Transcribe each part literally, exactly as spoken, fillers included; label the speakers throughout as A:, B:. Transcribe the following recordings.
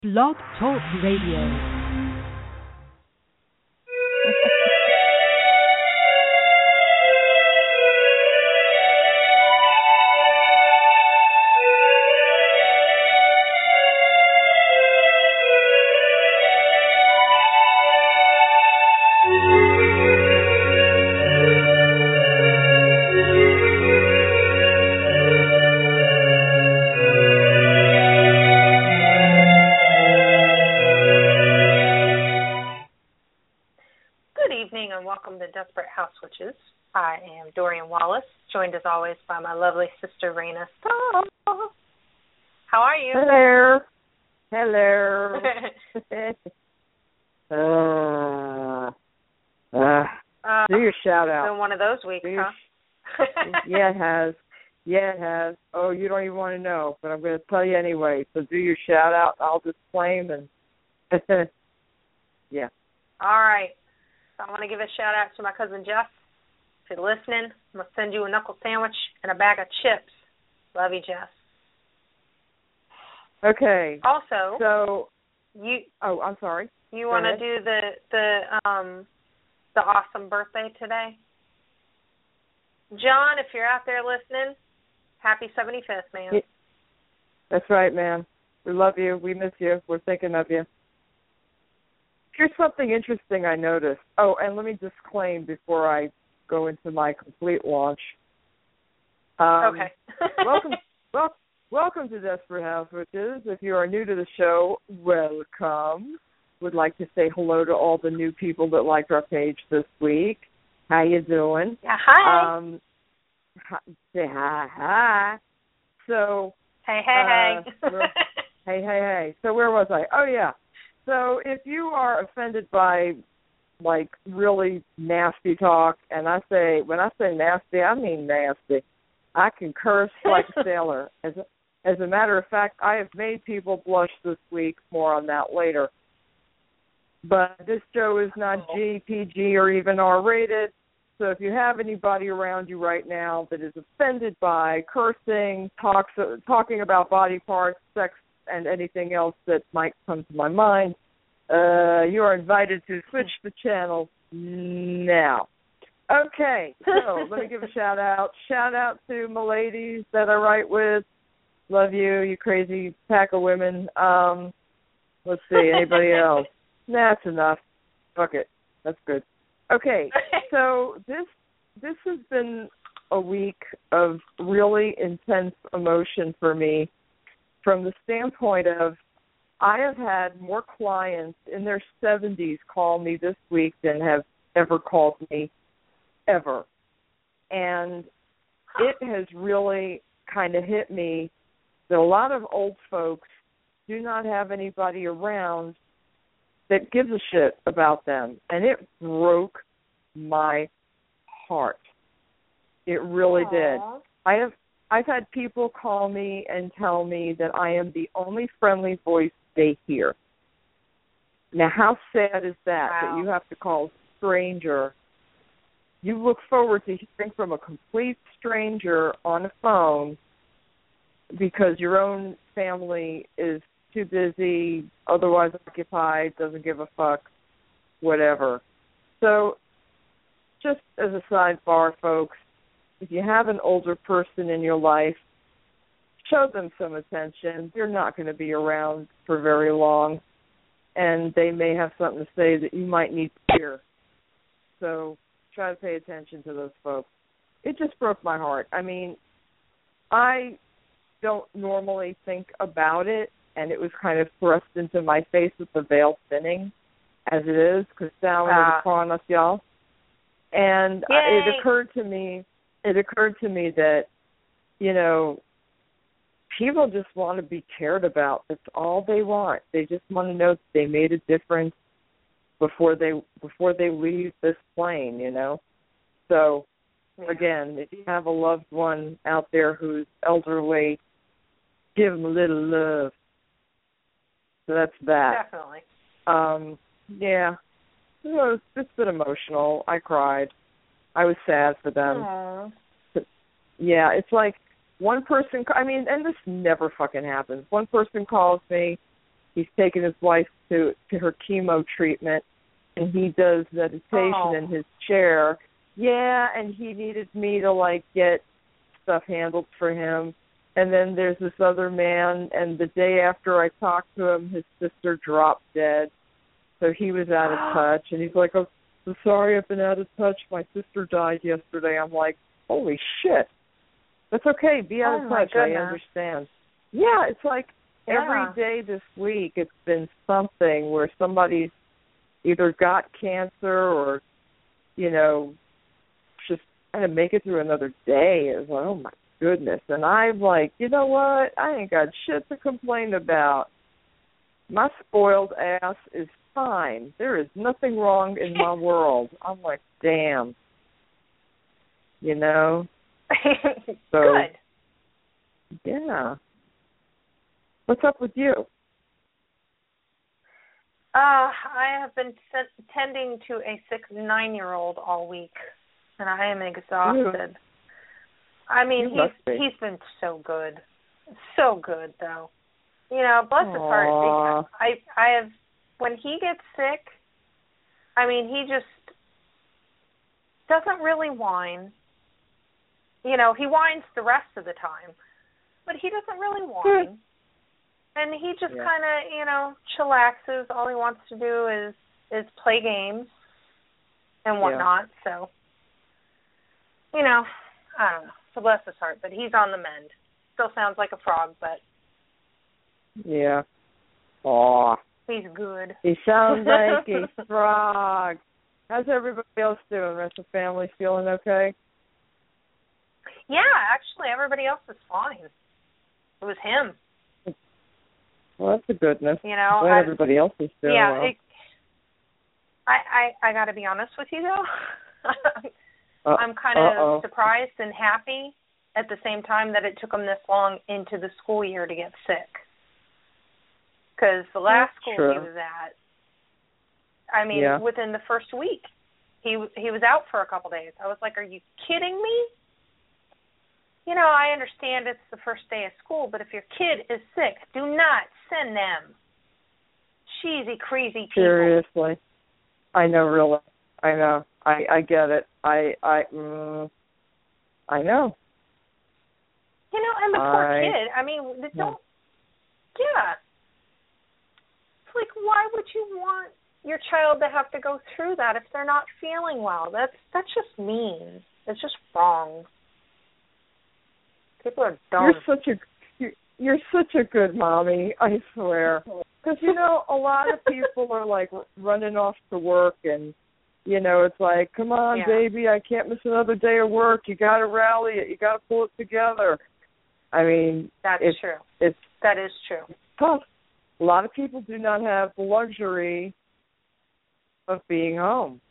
A: Blog Talk Radio.
B: Desperate House Witches. I am Dorian Wallace, joined as always by my lovely sister Raina Stahl. How are you?
C: Hello. Hello. uh, uh,
B: uh,
C: do your shout
B: it's
C: out.
B: been one of those weeks,
C: your,
B: huh?
C: yeah, it has. Yeah, it has. Oh, you don't even want to know, but I'm going to tell you anyway. So do your shout out. I'll disclaim and yeah.
B: All right. I want to give a shout-out to my cousin Jeff. If you're listening, I'm going to send you a knuckle sandwich and a bag of chips. Love you, Jeff.
C: Okay.
B: Also,
C: so
B: you.
C: Oh, I'm sorry.
B: You want to do the the um the awesome birthday today, John? If you're out there listening, happy seventy-fifth, man.
C: Yeah. That's right, man. We love you. We miss you. We're thinking of you. Here's something interesting I noticed. Oh, and let me disclaim before I go into my complete launch. Um,
B: okay.
C: welcome, well, welcome to Desperate House Witches. If you are new to the show, welcome. Would like to say hello to all the new people that liked our page this week. How you doing?
B: Yeah, hi.
C: Um, hi, say hi, hi. So.
B: Hey, hey,
C: uh, hey. hey, hey, hey. So where was I? Oh, yeah. So if you are offended by, like, really nasty talk, and I say, when I say nasty, I mean nasty. I can curse like a sailor. As a, as a matter of fact, I have made people blush this week. More on that later. But this show is not G, P G, or even R-rated. So if you have anybody around you right now that is offended by cursing, talks, talking about body parts, sex, and anything else that might come to my mind, uh, you are invited to switch the channel now. Okay, so let me give a shout out. Shout out to my ladies that I write with. Love you, you crazy pack of women. Um, let's see, anybody else? Nah, that's enough. Fuck it. That's good. Okay, so this this has been a week of really intense emotion for me, from the standpoint of I have had more clients in their seventies call me this week than have ever called me ever. And it has really kind of hit me that a lot of old folks do not have anybody around that gives a shit about them. And it broke my heart. It really
B: Aww.
C: did. I have I've had people call me and tell me that I am the only friendly voice they hear. Now, how sad is that,
B: wow.
C: that you have to call a stranger? You look forward to hearing from a complete stranger on the phone because your own family is too busy, otherwise occupied, doesn't give a fuck, whatever. So, just as a sidebar, folks, if you have an older person in your life, show them some attention. They're not going to be around for very long, and they may have something to say that you might need to hear. So try to pay attention to those folks. It just broke my heart. I mean, I don't normally think about it, and it was kind of thrust into my face with the veil thinning, as it is, because down
B: uh,
C: upon us, y'all. And
B: yay.
C: it occurred to me, it occurred to me that, you know, people just want to be cared about. That's all they want. They just want to know that they made a difference before they before they leave this plane, you know. So, again, if you have a loved one out there who's elderly, give them a little love. So that's that.
B: Definitely.
C: Um, yeah. It was, it's been emotional. I cried. I was sad for them.
B: Aww.
C: Yeah, it's like one person, I mean, and this never fucking happens. One person calls me he's taking his wife to to her chemo treatment, and he does meditation
B: oh.
C: in his chair. Yeah, and he needed me to like get stuff handled for him. And then there's this other man, and the day after I talked to him, his sister dropped dead. So he was out of touch, and he's like, oh, I'm sorry I've been out of touch. My sister died yesterday. I'm like, holy shit. That's okay. Be out
B: oh
C: of touch.
B: I
C: understand. Yeah, it's like
B: yeah.
C: every day this week it's been something where somebody's either got cancer or, you know, just trying to make it through another day. It's like, oh, my goodness. And I'm like, you know what? I ain't got shit to complain about. My spoiled ass is fine. There is nothing wrong in my world. I'm like, damn. You know? So,
B: good.
C: Yeah. What's up with you?
B: Uh, I have been t- tending to a sick nine-year-old all week, and I am exhausted. Ew. I mean,
C: You
B: he's he's been so good, so good though. You know, bless his heart. I I have when he gets sick. I mean, he just doesn't really whine. You know, he whines the rest of the time, but he doesn't really whine. And he just yeah. kind of, you know, chillaxes. All he wants to do is is play games and whatnot. Yeah. So, you know, I don't know. So bless his heart, but he's on the mend. Still sounds like a frog, but
C: yeah. Aw.
B: He's good.
C: He sounds like a frog. How's everybody else doing? Rest of the family feeling okay?
B: Yeah, actually, everybody else is fine. It was him.
C: Well, that's a goodness.
B: You know,
C: glad
B: I,
C: everybody else is doing
B: yeah,
C: well.
B: It, I, I, I got to be honest with you, though.
C: uh,
B: I'm kind
C: uh-oh.
B: of surprised and happy at the same time that it took him this long into the school year to get sick. Because the last
C: That's
B: school
C: true.
B: he was at, I mean,
C: yeah.
B: within the first week, he he was out for a couple days. I was like, are you kidding me? You know, I understand it's the first day of school, but if your kid is sick, do not send them. Cheesy, crazy people.
C: Seriously. I know, really. I know. I, I get it. I I mm, I know.
B: You know, and the poor
C: I,
B: kid, I mean, they don't, yeah. It's like, why would you want your child to have to go through that if they're not feeling well? That's that's just mean. It's just wrong. People are dumb.
C: You're such a you're, you're such a good mommy, I swear. Because, you know, a lot of people are, like, running off to work and, you know, it's like, come on,
B: yeah.
C: baby, I can't miss another day of work. You got to rally it. You got to pull it together. I mean,
B: That's
C: it's,
B: true.
C: It's
B: that is true.
C: tough. A lot of people do not have the luxury of being home.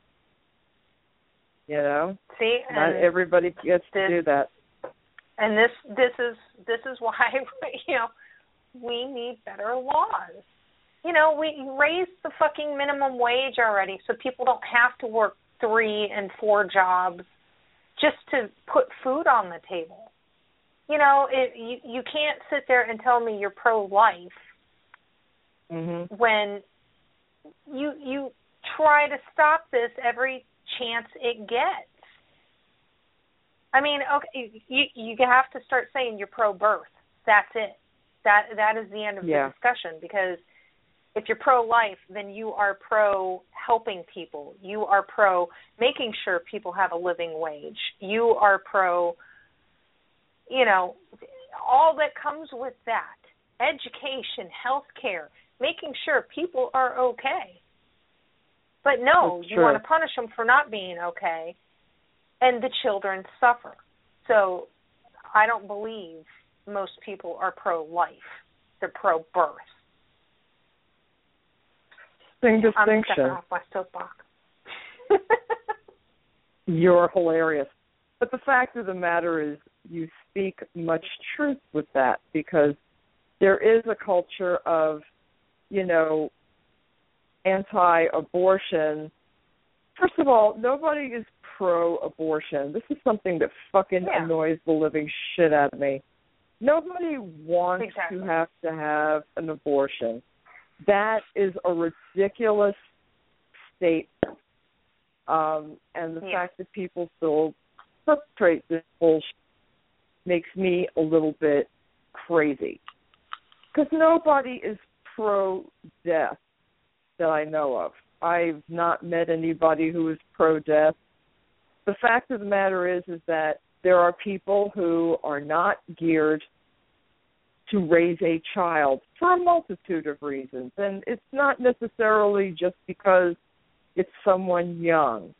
C: You know?
B: See?
C: Not everybody gets
B: this,
C: to do that.
B: And this this is this is why, you know, we need better laws. You know, we raised the fucking minimum wage already so people don't have to work three and four jobs just to put food on the table. You know, it, you you can't sit there and tell me you're pro-life
C: mm-hmm.
B: when you you try to stop this every chance it gets. I mean, okay, you you have to start saying you're pro-birth. That's it. That that is the end of
C: yeah.
B: the discussion, because if you're pro-life, then you are pro-helping people. You are pro making sure people have a living wage. You are pro, you know, all that comes with that. Education, health care, making sure people are okay. But no, you want to punish them for not being okay, and the children suffer. So I don't believe most people are pro-life. They're pro-birth.
C: Distinction.
B: I'm stepping off my soapbox.
C: You're hilarious. But the fact of the matter is you speak much truth with that, because there is a culture of, you know, anti-abortion. First of all, nobody is pro-abortion. This is something that fucking
B: yeah.
C: annoys the living shit out of me. Nobody wants
B: exactly.
C: to have to have an abortion. that is a ridiculous statement. Um, and the
B: yeah.
C: fact that people still perpetrate this bullshit makes me a little bit crazy. Because nobody is pro-death that I know of. I've not met anybody who is pro-death. The fact of the matter is, is that there are people who are not geared to raise a child for a multitude of reasons. And it's not necessarily just because it's someone young.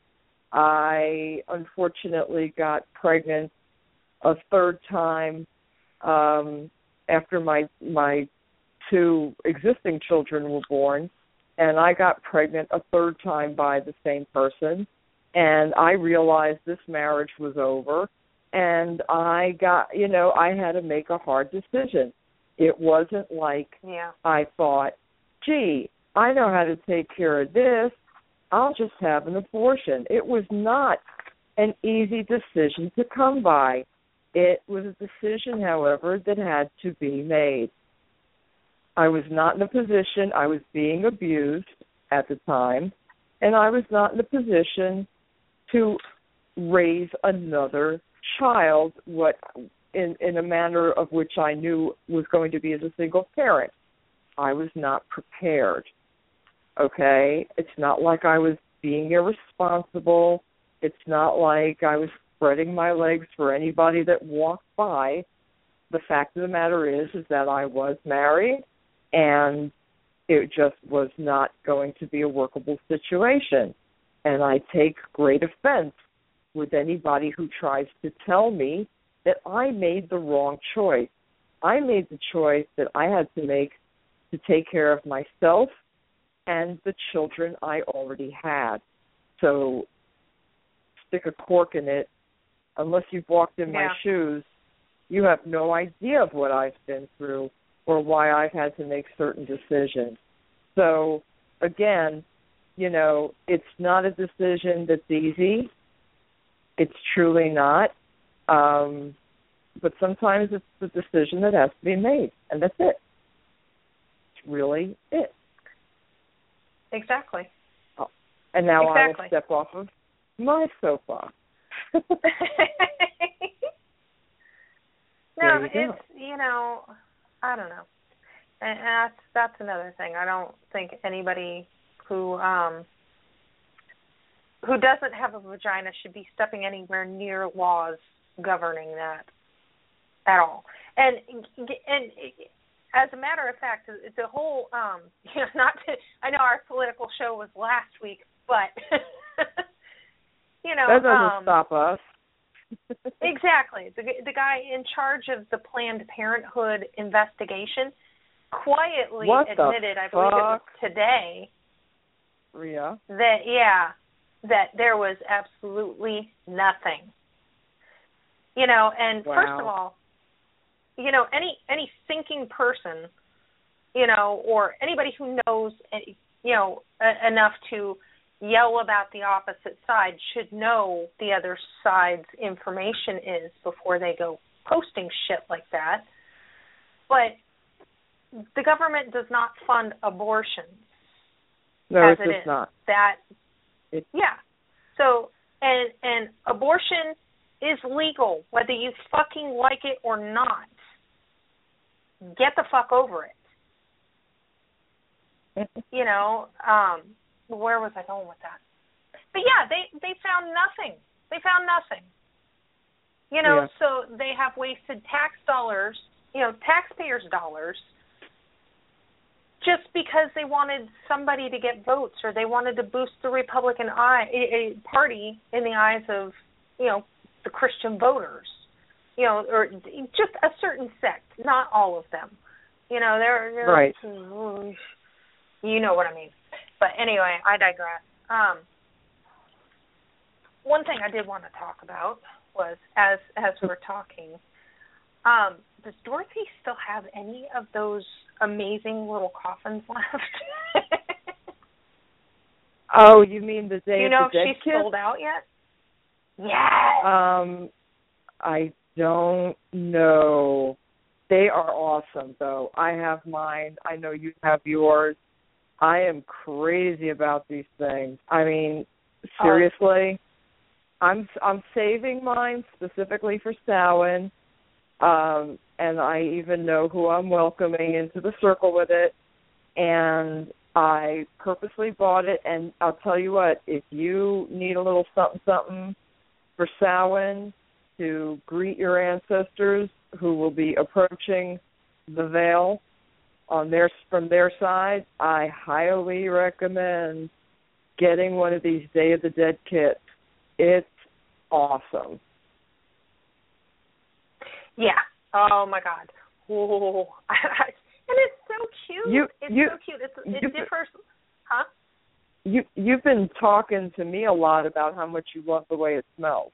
C: I unfortunately got pregnant a third time um, after my my two existing children were born, and I got pregnant a third time by the same person, and I realized this marriage was over, and I got, you know, I had to make a hard decision. It wasn't like
B: yeah.
C: I thought, gee, I know how to take care of this, I'll just have an abortion. It was not an easy decision to come by. It was a decision, however, that had to be made. I was not in a position, I was being abused at the time, and I was not in a position to raise another child what in, in a manner of which I knew was going to be as a single parent. I was not prepared. Okay? It's not like I was being irresponsible. It's not like I was spreading my legs for anybody that walked by. The fact of the matter is, is that I was married, and it just was not going to be a workable situation. And I take great offense with anybody who tries to tell me that I made the wrong choice. I made the choice that I had to make to take care of myself and the children I already had. So stick a cork in it. Unless you've walked in
B: yeah.
C: my shoes, you have no idea of what I've been through or why I've had to make certain decisions. So, again, you know, it's not a decision that's easy. It's truly not. Um, but sometimes it's the decision that has to be made, and that's it. It's really it.
B: Exactly.
C: Oh, and now
B: exactly.
C: I will step off of my soapbox.
B: No,
C: you
B: it's, you know, I don't know. And that's that's another thing. I don't think anybody who um, who doesn't have a vagina should be stepping anywhere near laws governing that at all. And and as a matter of fact, the whole um, you know, not to, I know our political show was last week, but you know,
C: that doesn't
B: um,
C: stop us.
B: Exactly. The the guy in charge of the Planned Parenthood investigation quietly
C: what
B: admitted, I believe it was today,
C: Rhea?
B: that, yeah, that there was absolutely nothing. You know, and
C: wow.
B: first of all, you know, any any thinking person, you know, or anybody who knows, you know, enough to yell about the opposite side should know the other side's information is before they go posting shit like that. But the government does not fund abortions.
C: No,
B: as
C: it
B: it
C: does
B: is.
C: not.
B: That,
C: it,
B: yeah. So, and and abortion is legal, whether you fucking like it or not. Get the fuck over it. You know, um, where was I going with that? But yeah, they, they found nothing. They found nothing. You know,
C: yeah.
B: so they have wasted tax dollars, you know, taxpayers' dollars, just because they wanted somebody to get votes or they wanted to boost the Republican eye, Party in the eyes of, you know, the Christian voters, you know, or just a certain sect, not all of them. You know, they're, they're
C: right.
B: You know what I mean. But anyway, I digress. Um, one thing I did want to talk about was, as as we're talking, um, does Dorothy still have any of those amazing little coffins left?
C: Oh, you mean the Day
B: Do you
C: of
B: know
C: the
B: if
C: Dead
B: she's
C: kit?
B: sold out yet? Yes.
C: Um, I don't know. They are awesome, though. I have mine. I know you have yours. I am crazy about these things. I mean, seriously, oh. I'm I'm saving mine specifically for Samhain, um, and I even know who I'm welcoming into the circle with it. And I purposely bought it. And I'll tell you what, if you need a little something something for Samhain to greet your ancestors who will be approaching the veil on their from their side, I highly recommend getting one of these Day of the Dead kits. It's awesome.
B: Yeah. Oh my God. Whoa. And it's so cute.
C: You,
B: it's
C: you,
B: so cute. It's, it differs. Huh?
C: You you've been talking to me a lot about how much you love the way it smells.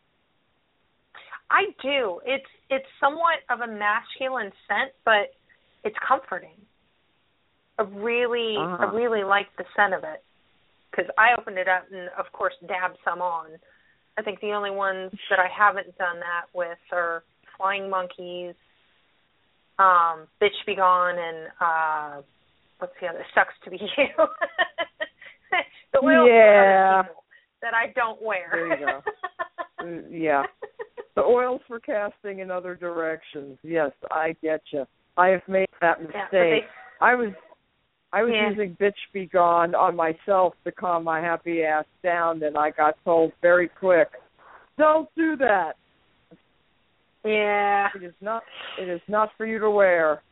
B: I do. It's it's somewhat of a masculine scent, but it's comforting. I really, uh-huh. I really like the scent of it because I opened it up and, of course, dabbed some on. I think the only ones that I haven't done that with are Flying Monkeys, um, Bitch Be Gone, and uh, what's the other? Sucks to Be You. The oils
C: yeah.
B: for other people that I don't wear.
C: There you go. Yeah. The oils for casting in other directions. Yes, I get you. I have made that mistake. Yeah, they, I was I was
B: yeah.
C: using Bitch Be Gone on myself to calm my happy ass down, and I got told very quick, don't do that.
B: Yeah.
C: It is not it is not for you to wear.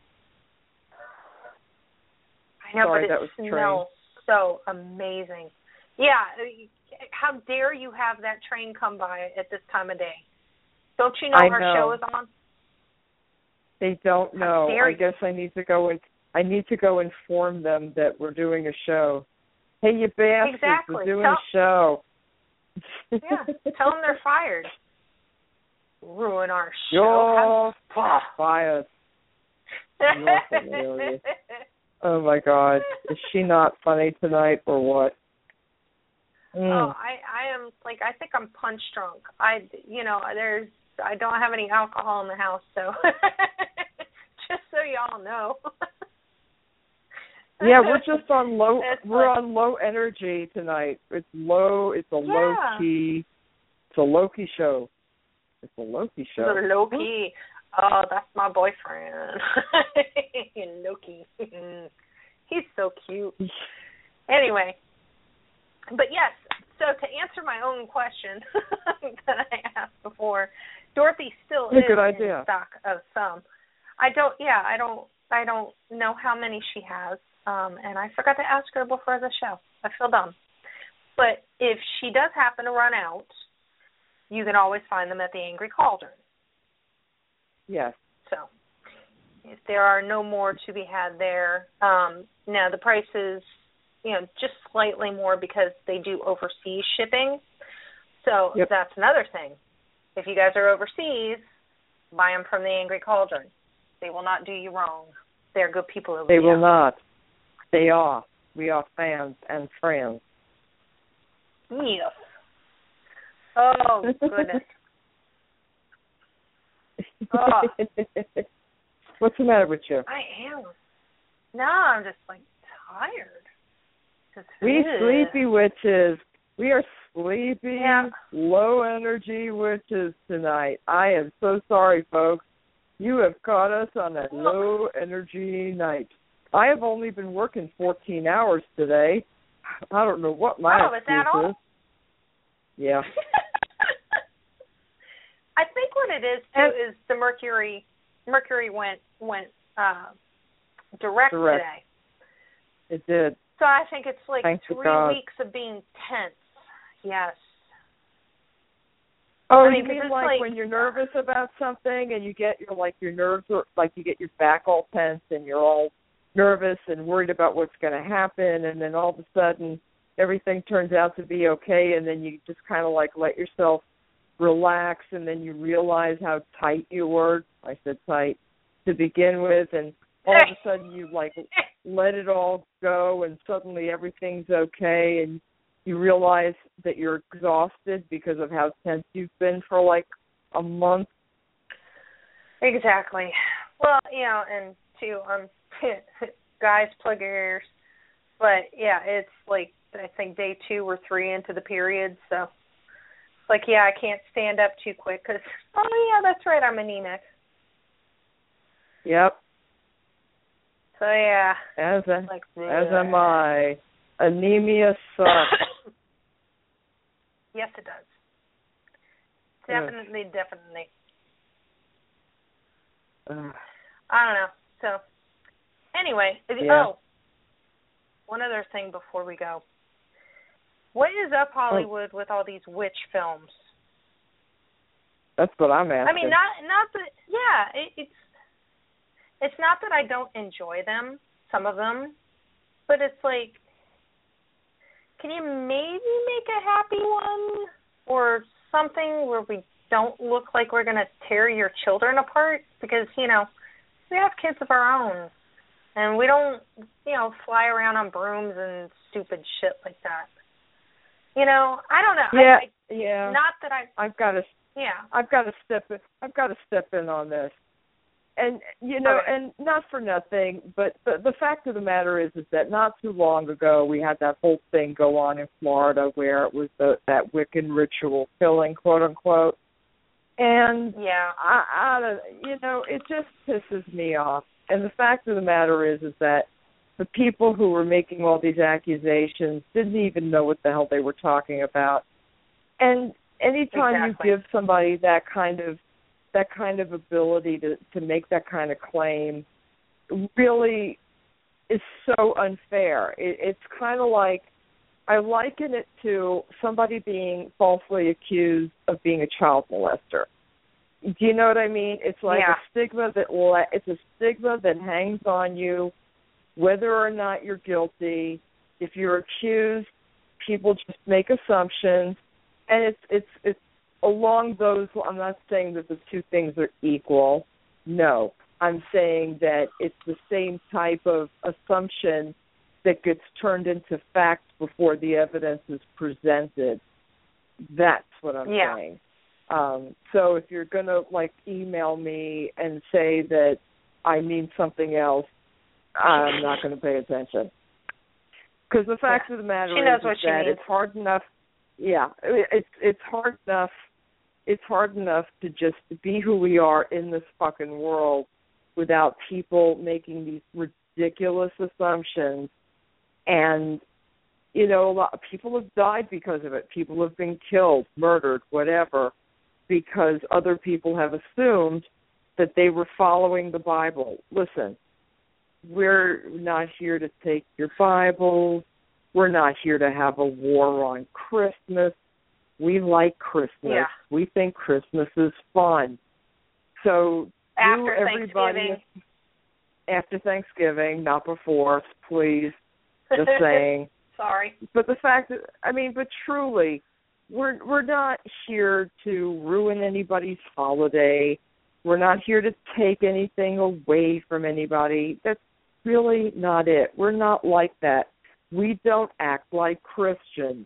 B: I know,
C: Sorry,
B: but
C: that was
B: it smells so amazing. Yeah, how dare you have that train come by at this time of day? Don't you know
C: I
B: our
C: know.
B: show is on?
C: They don't know. I guess I need to go and I need to go inform them that we're doing a show. Hey, you bastards,
B: exactly.
C: we're doing
B: tell,
C: a show.
B: Yeah, tell them they're fired. Ruin our show.
C: You're
B: Have...
C: fired. You're hilarious. Oh my God, is she not funny tonight or what? Mm.
B: Oh, I, I am like I think I'm punch drunk. I, you know, there's I don't have any alcohol in the house, so just so y'all know.
C: Yeah, we're just on low.
B: It's
C: we're
B: like,
C: on low energy tonight. It's low. It's a
B: yeah.
C: low key. It's a Loki show. It's a Loki show.
B: It's a Loki. Oh, that's my boyfriend. Loki. He's so cute. Anyway, but yes. So to answer my own question that I asked before, Dorothy still
C: yeah,
B: is
C: good
B: in
C: idea.
B: stock of some. I don't. Yeah, I don't. I don't know how many she has, um, and I forgot to ask her before the show. I feel dumb. But if she does happen to run out, you can always find them at the Angry Cauldron.
C: Yes.
B: So if there are no more to be had there, um, now the price is, you know, just slightly more because they do overseas shipping. So
C: yep.
B: That's another thing. If you guys are overseas, buy them from the Angry Cauldron. They will not do you wrong. They're good people over
C: there. They
B: there.
C: will not. They are. We are fans and friends.
B: Yes. Oh, goodness. Oh.
C: What's the matter with you?
B: I am. No, I'm just, like, tired. Just,
C: we
B: ugh.
C: sleepy witches. We are sleepy,
B: yeah.
C: low-energy witches tonight. I am so sorry, folks. You have caught us on a low-energy night. I have only been working fourteen hours today. I don't know what my
B: oh, is that all?
C: is. Yeah.
B: I think what it is too and, is the Mercury. Mercury went went uh, direct,
C: direct
B: today.
C: It did.
B: So I think it's like
C: Thanks
B: three weeks of being tense. Yes.
C: Oh,
B: I mean,
C: you mean
B: it's
C: like,
B: like
C: when you're nervous about something and you get your like your nerves are like you get your back all tense and you're all nervous and worried about what's going to happen, and then all of a sudden everything turns out to be okay, and then you just kind of like let yourself relax, and then you realize how tight you were. I said tight to begin with, and all of a sudden you like let it all go, and suddenly everything's okay, and you realize that you're exhausted because of how tense you've been for like a month.
B: Exactly. Well, you know, and too, um, guys, plug your ears. But yeah, it's like I think day two or three into the period, so it's like yeah, I can't stand up too quick because oh yeah, that's right, I'm anemic.
C: Yep.
B: So yeah.
C: As a,
B: like,
C: as am I. Anemia sucks.
B: Yes, it does.
C: Good.
B: Definitely, definitely.
C: Uh,
B: I don't know. So anyway,
C: yeah.
B: oh, one other thing before we go. What is up Hollywood oh. with all these witch films?
C: That's what I'm asking.
B: I mean, not not that. Yeah, it, it's it's not that I don't enjoy them, some of them, but it's like, can you maybe make a happy one or something where we don't look like we're going to tear your children apart? Because, you know, we have kids of our own, and we don't, you know, fly around on brooms and stupid shit like that. You know, I don't know.
C: Yeah,
B: I, I,
C: yeah.
B: Not that I.
C: I've got to.
B: Yeah.
C: I've got to step in. I've got to step in on this, and you know,
B: okay.
C: and not for nothing, but the, the fact of the matter is, is that not too long ago we had that whole thing go on in Florida where it was the, that Wiccan ritual killing, quote unquote, and
B: yeah,
C: I, I don't, you know, it just pisses me off. And the fact of the matter is, is that the people who were making all these accusations didn't even know what the hell they were talking about. And anytime
B: exactly.
C: you give somebody that kind of that kind of ability to, to make that kind of claim, really is so unfair. It, it's kind of like, I liken it to somebody being falsely accused of being a child molester. Do you know what I mean? It's like
B: yeah.
C: a stigma that it's a stigma that hangs on you, whether or not you're guilty. If you're accused, people just make assumptions, and it's it's it's along those. I'm not saying that the two things are equal. No, I'm saying that it's the same type of assumption that gets turned into fact before the evidence is presented. That's what I'm
B: yeah.
C: saying. Um, so if you're going to, like, email me and say that I mean something else, I'm not going to pay attention. Because the fact
B: yeah.
C: of the matter
B: she knows
C: is,
B: what
C: is
B: she
C: that
B: means.
C: it's hard enough. Yeah, it's it's hard enough. It's hard enough to just be who we are in this fucking world without people making these ridiculous assumptions. And, you know, a lot of people have died because of it. People have been killed, murdered, whatever, because other people have assumed that they were following the Bible. Listen, we're not here to take your Bibles. We're not here to have a war on Christmas. We like Christmas.
B: Yeah.
C: We think Christmas is fun. So
B: after
C: do everybody
B: Thanksgiving.
C: After Thanksgiving, not before, please. Just saying.
B: Sorry.
C: But the fact that, I mean, but truly, we're we're not here to ruin anybody's holiday. We're not here to take anything away from anybody. That's really not it. We're not like that. We don't act like Christians.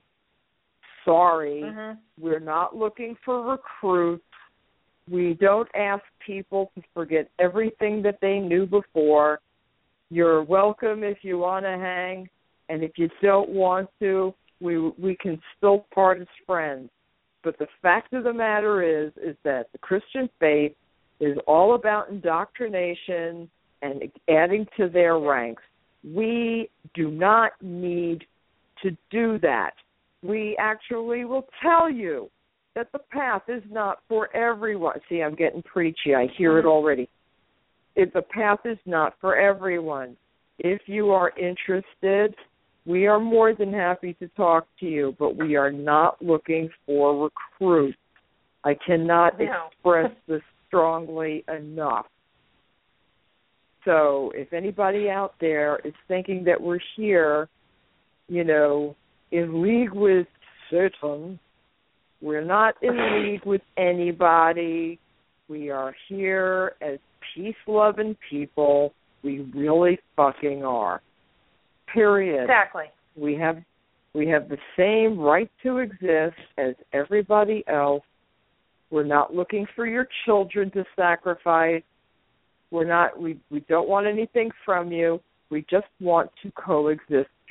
C: Sorry.
B: Mm-hmm.
C: We're not looking for recruits. We don't ask people to forget everything that they knew before. You're welcome if you want to hang, and if you don't want to, we we can still part as friends. But the fact of the matter is, is that the Christian faith is all about indoctrination and adding to their ranks. We do not need to do that. We actually will tell you that the path is not for everyone. See, I'm getting preachy. I hear it already. If the path is not for everyone. If you are interested, we are more than happy to talk to you, but we are not looking for recruits. I cannot
B: no.
C: express this strongly enough. So if anybody out there is thinking that we're here, you know, in league with Satan, we're not in league with anybody. We are here as peace-loving people. We really fucking are. Period.
B: Exactly.
C: We have we have the same right to exist as everybody else. We're not looking for your children to sacrifice. We're not we, we don't want anything from you. We just want to coexist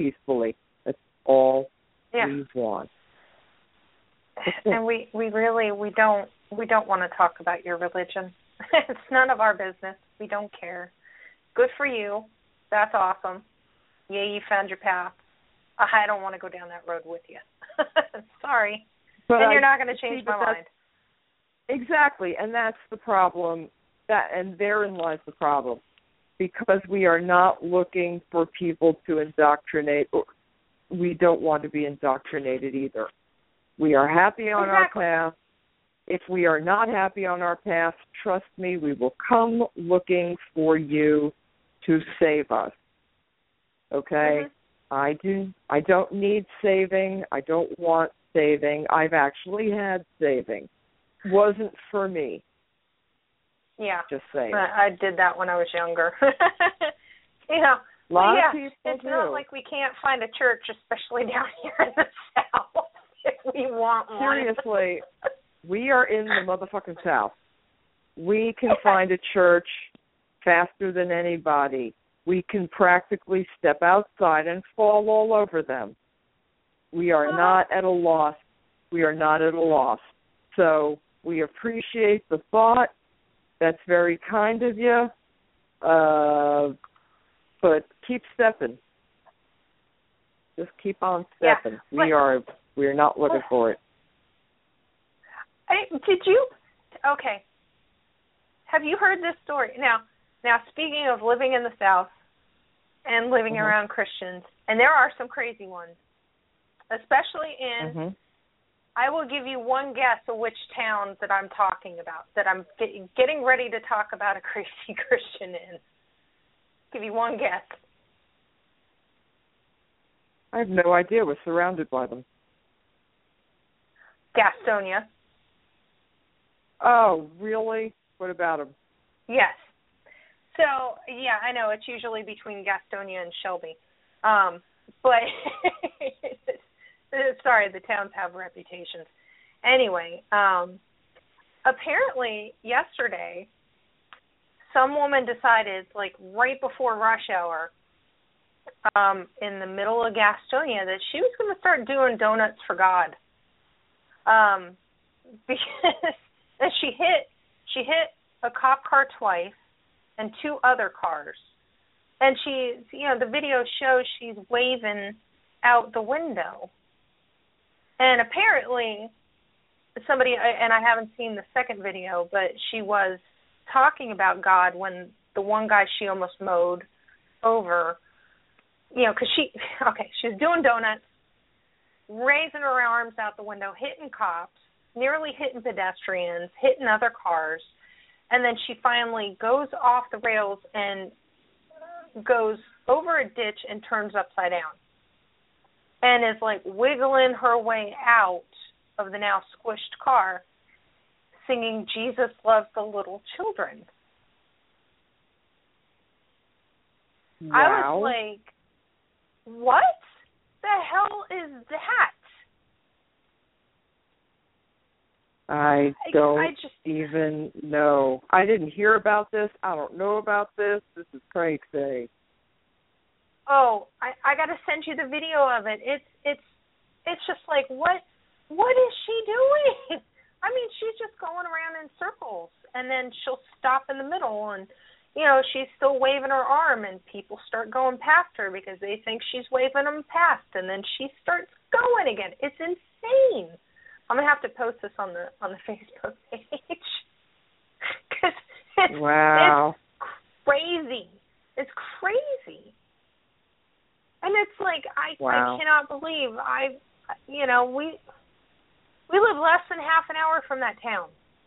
C: peacefully. That's all
B: yeah.
C: we want.
B: And we, we really we don't we don't want to talk about your religion. It's none of our business. We don't care. Good for you. That's awesome. Yeah, you found your path. I don't want to go down that road with you. Sorry.
C: But
B: and you're
C: I,
B: not going to change my mind.
C: Exactly, and that's the problem. That and therein lies the problem, because we are not looking for people to indoctrinate. Or we don't want to be indoctrinated either. We are happy on
B: exactly.
C: our path. If we are not happy on our path, trust me, we will come looking for you to save us. Okay?
B: Mm-hmm.
C: I do. I don't need saving. I don't want saving. I've actually had saving. Wasn't for me.
B: Yeah.
C: Just saying.
B: I did that when I was younger. you know,
C: a lot
B: yeah,
C: of people
B: it's
C: do.
B: not like we can't find a church, especially down here in the South, if we want one.
C: Seriously, we are in the motherfucking South. We can find a church faster than anybody. We can practically step outside and fall all over them. We are not at a loss. We are not at a loss. So we appreciate the thought. That's very kind of you. Uh, but keep stepping. Just keep on stepping.
B: Yeah,
C: we are we are not looking for it.
B: I, did you? Okay. Have you heard this story? Now, now speaking of living in the South and living
C: mm-hmm.
B: around Christians, and there are some crazy ones, especially in.
C: Mm-hmm.
B: I will give you one guess of which town that I'm talking about, that I'm get, getting ready to talk about a crazy Christian in. Give you one guess.
C: I have no idea. We're surrounded by them.
B: Gastonia.
C: Oh, really? What about them?
B: Yes. So, yeah, I know. It's usually between Gastonia and Shelby. Um, but... Sorry, the towns have reputations. Anyway, um, apparently yesterday, some woman decided, like right before rush hour, um, in the middle of Gastonia, that she was going to start doing donuts for God. Um, because and she hit she hit a cop car twice and two other cars, and she, you know, the video shows she's waving out the window. And apparently, somebody, and I haven't seen the second video, but she was talking about God when the one guy she almost mowed over, you know, because she, okay, she was doing donuts, raising her arms out the window, hitting cops, nearly hitting pedestrians, hitting other cars, and then she finally goes off the rails and goes over a ditch and turns upside down. And is like wiggling her way out of the now squished car, singing "Jesus Loves the Little Children."
C: Wow.
B: I was like, what the hell is that?
C: I don't
B: I, I just,
C: even know. I didn't hear about this. I don't know about this. This is crazy.
B: Oh, I, I got to send you the video of it. It's it's it's just like, what what is she doing? I mean, she's just going around in circles, and then she'll stop in the middle, and you know, she's still waving her arm, and people start going past her because they think she's waving them past, and then she starts going again. It's insane. I'm gonna have to post this on the on the Facebook page because it's,
C: wow.
B: it's crazy. It's crazy. And it's like, I,
C: wow.
B: I cannot believe I, you know, we we live less than half an hour from that town.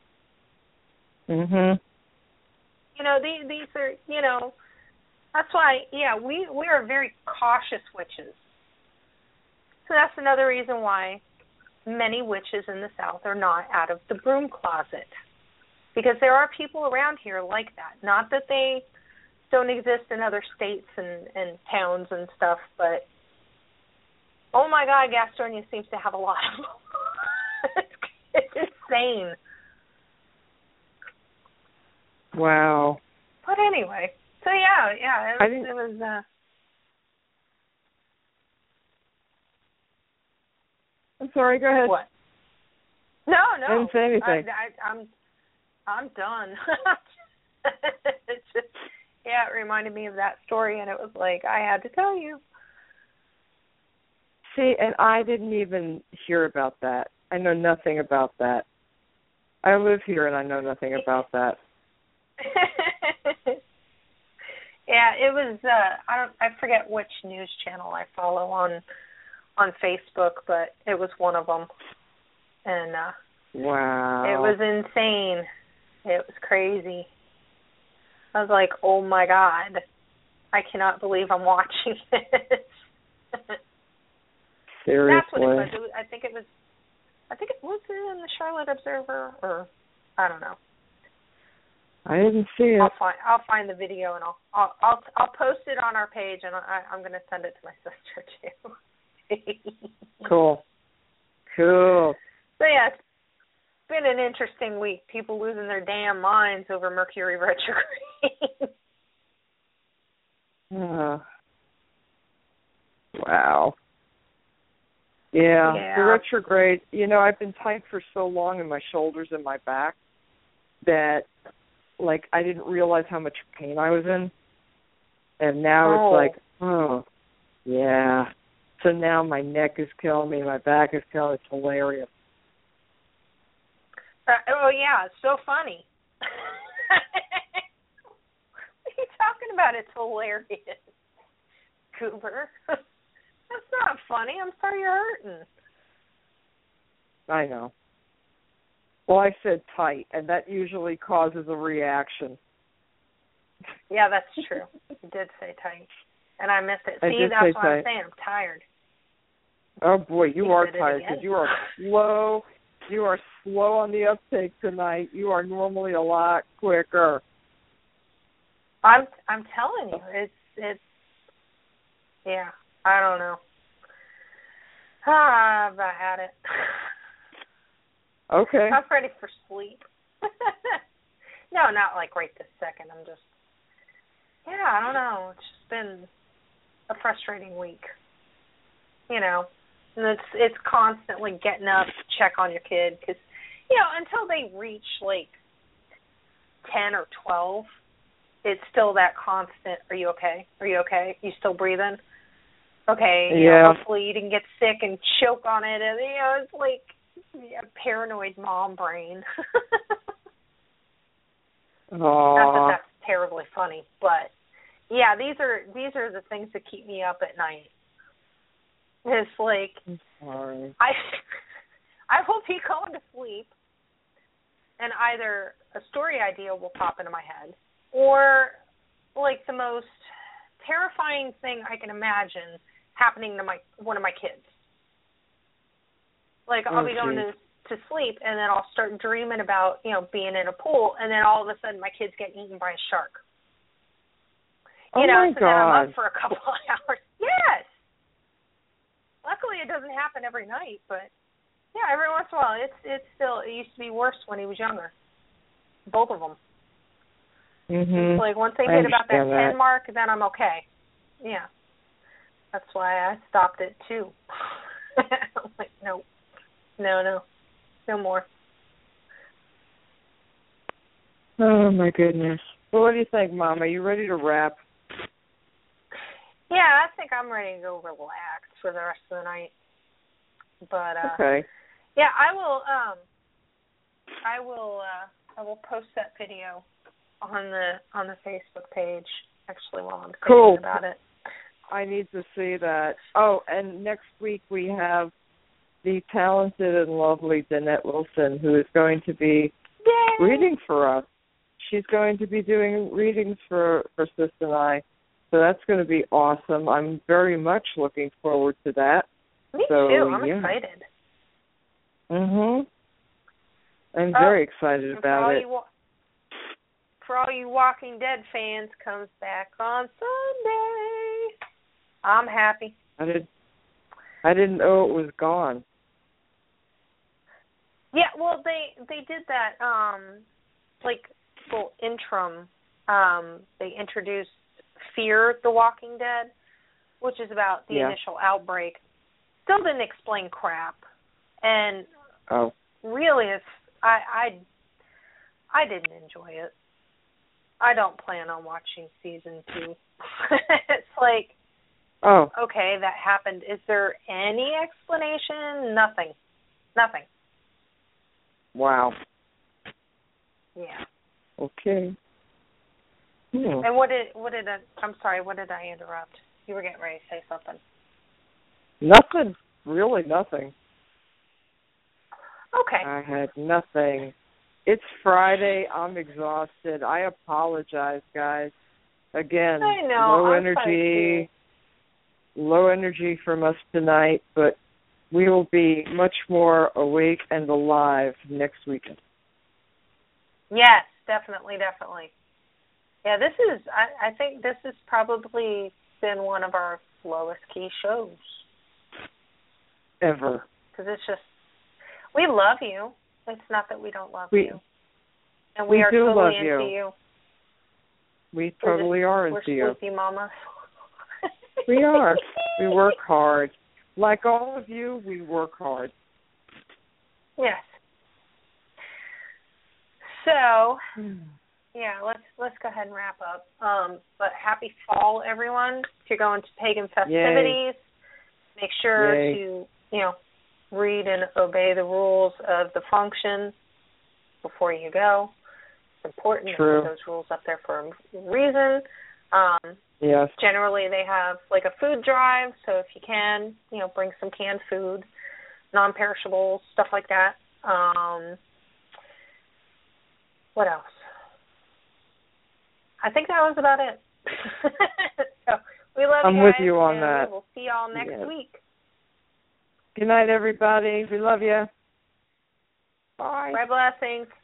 C: Mhm.
B: You know, these these are, you know, that's why, yeah, we we are very cautious witches. So that's another reason why many witches in the South are not out of the broom closet, because there are people around here like that. Not that they don't exist in other states and, and towns and stuff, but oh my God, Gastonia seems to have a lot of them. It's insane.
C: Wow.
B: But anyway, so yeah, yeah, it was,
C: I didn't,
B: it was uh,
C: I'm sorry. Go ahead.
B: What? No, no.
C: I didn't say anything.
B: I, I, I'm, I'm done. It's just, yeah, it reminded me of that story, and it was like I had to tell you.
C: See, and I didn't even hear about that. I know nothing about that. I live here, and I know nothing about that.
B: Yeah, it was. Uh, I don't. I forget which news channel I follow on on Facebook, but it was one of them, and uh,
C: wow,
B: it was insane. It was crazy. I was like, "Oh my God, I cannot believe I'm watching this."
C: Seriously,
B: that's what it was. It was. I think it was. I think it was in the Charlotte Observer, or I don't know.
C: I didn't see it.
B: I'll find I'll find the video and I'll I'll I'll, I'll post it on our page, and I, I'm going to send it to my sister too.
C: Cool. Cool.
B: So yeah, it's been an interesting week. People losing their damn minds over Mercury retrograde.
C: uh, wow. Yeah,
B: yeah,
C: the retrograde. You know, I've been tight for so long in my shoulders and my back that. Like, I didn't realize how much pain I was in. And now
B: oh.
C: it's like, oh, yeah. So now my neck is killing me, my back is killing me. It's hilarious.
B: Uh, oh, yeah, it's so funny. What are you talking about? It's hilarious. Cooper. That's not funny. I'm sorry you're hurting.
C: I know. Well, I said tight, and that usually causes a reaction.
B: Yeah, that's true. You did say tight, and I missed it.
C: I
B: See,
C: did
B: that's
C: say
B: what
C: tight.
B: I'm saying. I'm tired.
C: Oh, boy, you,
B: you
C: are
B: said
C: tired because you are slow. You are slow on the uptake tonight. You are normally a lot quicker.
B: I'm I'm telling you, it's it's yeah. I don't know. Ah, I've had it.
C: Okay.
B: I'm ready for sleep. No, not like right this second. I'm just, yeah, I don't know. It's just been a frustrating week, you know. And it's it's constantly getting up to check on your kid because, you know, until they reach like ten or twelve, it's still that constant. Are you okay? Are you okay? You still breathing? Okay. You
C: yeah.
B: know, hopefully you didn't get sick and choke on it. And, you know, it's like. Yeah, paranoid mom brain.
C: Aww.
B: Not that that's terribly funny, but yeah, these are these are the things that keep me up at night. It's like
C: I'm sorry.
B: I I will be going to sleep, and either a story idea will pop into my head, or like the most terrifying thing I can imagine happening to my one of my kids. Like, I'll
C: oh,
B: be going
C: geez.
B: to, to sleep, and then I'll start dreaming about, you know, being in a pool, and then all of a sudden my kids get eaten by a shark. You
C: oh,
B: know,
C: my
B: so
C: God.
B: then I'm up for a couple of hours. Yes! Luckily, it doesn't happen every night, but, yeah, every once in a while. It's it's still, it used to be worse when he was younger. Both of them.
C: Mm-hmm.
B: It's like, once they
C: I
B: hit about that,
C: that
B: ten mark, then I'm okay. Yeah. That's why I stopped it, too. I'm like, nope. No, no. No more.
C: Oh, my goodness. Well, what do you think, Mom? Are you ready to wrap?
B: Yeah, I think I'm ready to go relax for the rest of the night. But, uh,
C: okay.
B: yeah, I will, um, I will, uh, I will post that video on the, on the Facebook page, actually, while I'm thinking
C: cool.
B: about it.
C: I need to see that. Oh, and next week we have the talented and lovely Danette Wilson, who is going to be
B: Yay!
C: reading for us. She's going to be doing readings for, for Sis and I, so that's going to be awesome. I'm very much looking forward to that.
B: Me
C: so,
B: too. I'm
C: yeah.
B: excited.
C: Mhm. I'm
B: oh,
C: very excited about it.
B: You, for all you Walking Dead fans, comes back on Sunday. I'm happy.
C: I did. I didn't know it was gone.
B: Yeah, well, they they did that, um, like, little interim. Um, they introduced Fear the Walking Dead, which is about the
C: yeah.
B: initial outbreak. Still didn't explain crap. And
C: oh,
B: really, it's I I I didn't enjoy it. I don't plan on watching season two. It's like,
C: oh,
B: okay, that happened. Is there any explanation? Nothing. Nothing.
C: wow.
B: Yeah.
C: Okay. Hmm.
B: And what did what did I, I'm sorry, what did I interrupt? You were getting ready to say something.
C: Nothing. Really nothing.
B: Okay.
C: I had nothing. It's Friday. I'm exhausted. I apologize, guys. Again,
B: I know.
C: low
B: I'm
C: energy, low energy from us tonight, but we will be much more awake and alive next weekend.
B: Yes, definitely, definitely. Yeah, this is, I, I think this has probably been one of our lowest key shows.
C: Ever.
B: Because it's just, we love you. It's not that we don't love
C: we,
B: you. And
C: we
B: we are
C: do
B: totally
C: love
B: into
C: you.
B: you.
C: We totally
B: we're
C: are
B: we're
C: into you.
B: sleepy mamas.
C: We are. We work hard. Like all of you, we work hard.
B: Yes. So, yeah, let's let's go ahead and wrap up. Um, but happy fall, everyone. If you're going to pagan festivities, Yay. Make sure
C: Yay.
B: to, you know, read and obey the rules of the function before you go. It's important
C: True.
B: to put those rules up there for a reason. Um,
C: yes.
B: Generally, they have like a food drive, so if you can, you know, bring some canned food, non-perishables, stuff like that. Um, what else? I think that was about it. So we love
C: I'm
B: you guys,
C: with you on
B: and
C: that.
B: we'll see y'all next
C: yes.
B: week.
C: Good night, everybody. We love you. Bye.
B: Bye, blessings.